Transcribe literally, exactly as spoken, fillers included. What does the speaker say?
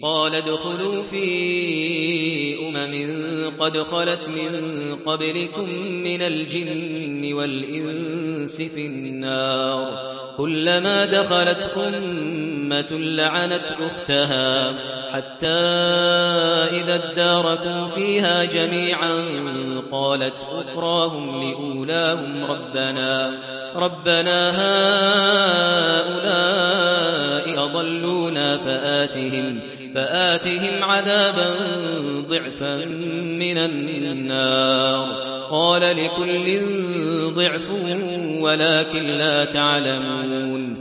قال ادخلوا في أمم قد خلت من قبلكم من الجن والإنس في النار كلما دخلت أمة لعنت أختها حتى إذا اداركوا فيها جميعا قالت أخراهم لأولاهم ربنا ربنا هؤلاء أضلونا فآتهم فآتهم عذابا ضعفا من النار قال لكل ضعف ولكن لا تعلمون